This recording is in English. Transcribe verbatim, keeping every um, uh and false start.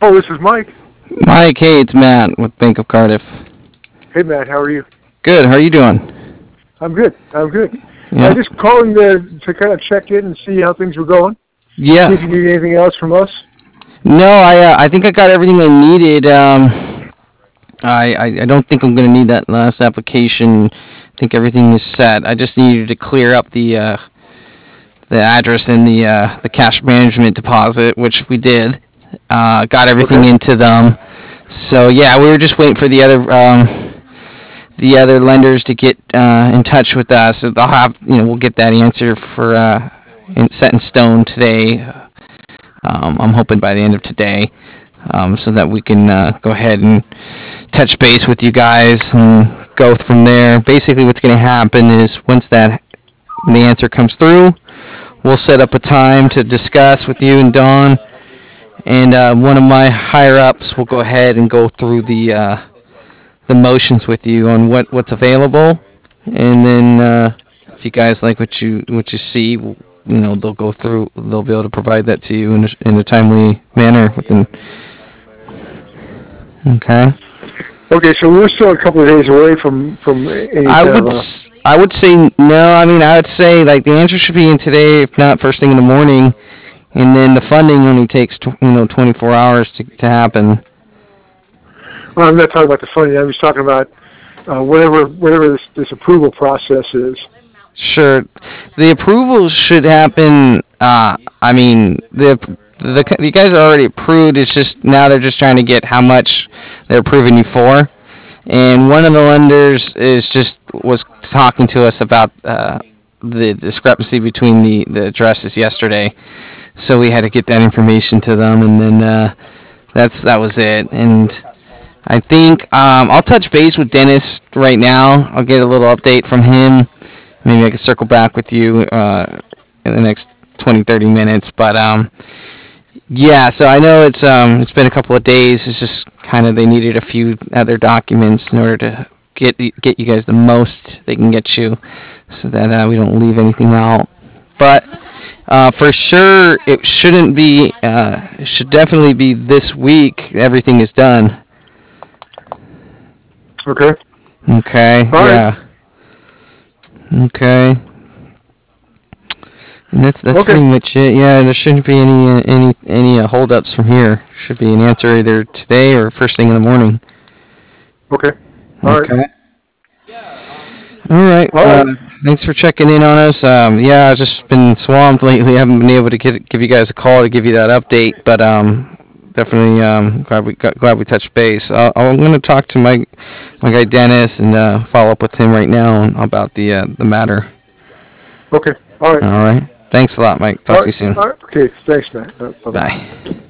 Oh, this is Mike. Mike, hey, it's Matt with Bank of Cardiff. Hey, Matt, how are you? Good. How are you doing? I'm good. I'm good. I Yeah. just calling to to kind of check in and see how things were going. See Yeah. if you need anything else from us. No, I uh, I think I got everything I needed. Um, I, I I don't think I'm gonna need that last application. I think everything is set. I just needed to clear up the uh, the address and the uh, the cash management deposit, which we did. Uh, got everything Okay. into them. So yeah, we were just waiting for the other um, the other lenders to get uh, in touch with us. So they'll have, you know, we'll get that answer for uh, in, set in stone today. Um, I'm hoping by the end of today, um, so that we can uh, go ahead and touch base with you guys and go from there. Basically, what's going to happen is once that the answer comes through, we'll set up a time to discuss with you and Dawn, and uh, one of my higher ups will go ahead and go through the uh, the motions with you on what, what's available, and then uh, if you guys like what you what you see, you know, they'll go through, they'll be able to provide that to you in a, in a timely manner within. Okay. Okay, so we're still a couple of days away from from any I kind would of a. s- I would say no. I mean, I would say like the answer should be in today, if not first thing in the morning, and then the funding only takes tw- you know twenty-four hours to to happen. Well, I'm not talking about the funding. I'm just talking about uh, whatever whatever this, this approval process is. Sure, the approval should happen. Uh, I mean, the the you guys are already approved. It's just now they're just trying to get how much they're approving you for. And one of the lenders is just was talking to us about uh, the discrepancy between the, the addresses yesterday. So we had to get that information to them, and then uh, that's that was it. And I think um, I'll touch base with Dennis right now. I'll get a little update from him. Maybe I can circle back with you uh, in the next twenty, thirty minutes. But um, yeah, so I know it's um, it's been a couple of days. It's just kind of they needed a few other documents in order to get get you guys the most they can get you, so that uh, we don't leave anything out. But uh, for sure, it shouldn't be. Uh, it should definitely be this week. Everything is done. Okay. Okay. All right. Yeah. Okay. And that's that's Okay. pretty much it. Yeah, there shouldn't be any uh, any any uh, holdups from here. Should be an answer either today or first thing in the morning. Okay. All right. Okay. All right. All right. Uh, thanks for checking in on us. Um, yeah, I've just been swamped lately. I haven't been able to get, give you guys a call to give you that update, but um, definitely um, glad we got, glad we touched base. Uh, I'm going to talk to my my guy Dennis and uh, follow up with him right now about the uh, the matter. Okay. All right. All right. Thanks a lot, Mike. All Talk to right. you soon. All right. Okay. Thanks, man. Uh, bye bye. Bye.